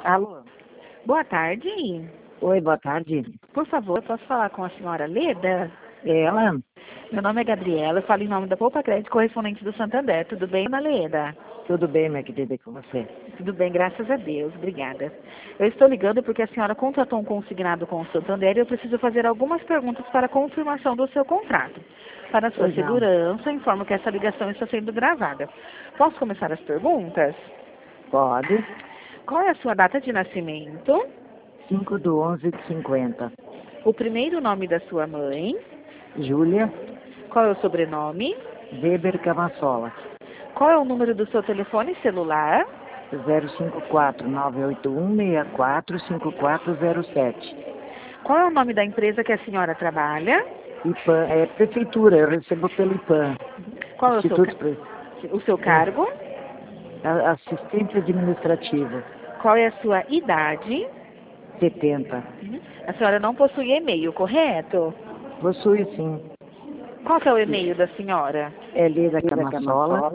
Alô? Boa tarde. Oi, boa tarde. Por favor, posso falar com a senhora Leda? Ela? Meu nome é Gabriela, eu falo em nome da Poupa Crédito, correspondente do Santander. Tudo bem, dona Leda? Tudo bem, minha querida, e com você? Tudo bem, graças a Deus. Obrigada. Eu estou ligando porque a senhora contratou um consignado com o Santander e eu preciso fazer algumas perguntas para confirmação do seu contrato. Para sua Pois não. segurança, informo que essa ligação está sendo gravada. Posso começar as perguntas? Pode. Qual é a sua data de nascimento? 5/11/50. O primeiro nome da sua mãe? Júlia Qual é o sobrenome? Weber Camassola. Qual é o número do seu telefone celular? 054-981-64-5407. Qual é o nome da empresa que a senhora trabalha? IPAM, é prefeitura, eu recebo pelo IPAM. Qual é Instituto o seu cargo? Assistente administrativa. Qual é a sua idade? 70. A senhora não possui e-mail, correto? Possui sim. Qual que é o e-mail da senhora? É Leda Camassola.